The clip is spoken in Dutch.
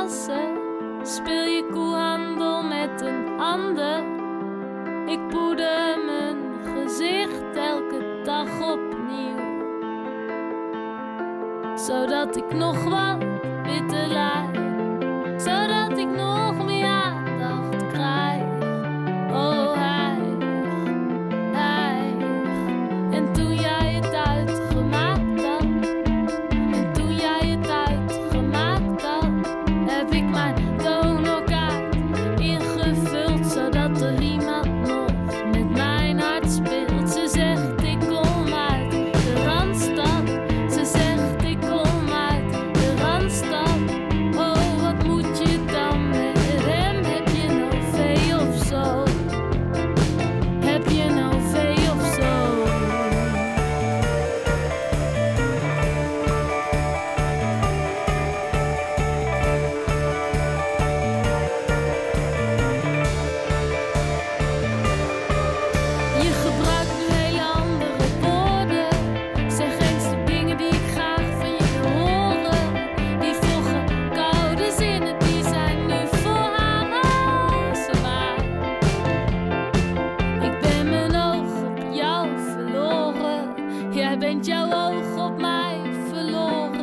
wassen? Speel je koehandel met een ander? Ik poeder mijn gezicht elke dag opnieuw, zodat ik nog wat witte lijf, zodat ik nog meer aandacht krijg. Oh, hijg. En toen jij het uitgemaakt had, en toen jij het uitgemaakt had, heb ik mijn donorkaart ingevuld, zodat er iemand nog met mijn hart speelt. Ze zegt ik kom uit de Randstad, ze zegt ik kom uit de Randstad. Oh, wat moet je dan met hem? Heb je nou vee of zo? Heb je nou vee of zo? Je gebruikt nu hele andere woorden. Zeg eens de dingen die ik graag van je wil horen. Die volgen koude zinnen, die zijn nu voor haar ASMR. Ik ben mijn oog op jou verloren. Jij bent jouw oog op mij verloren.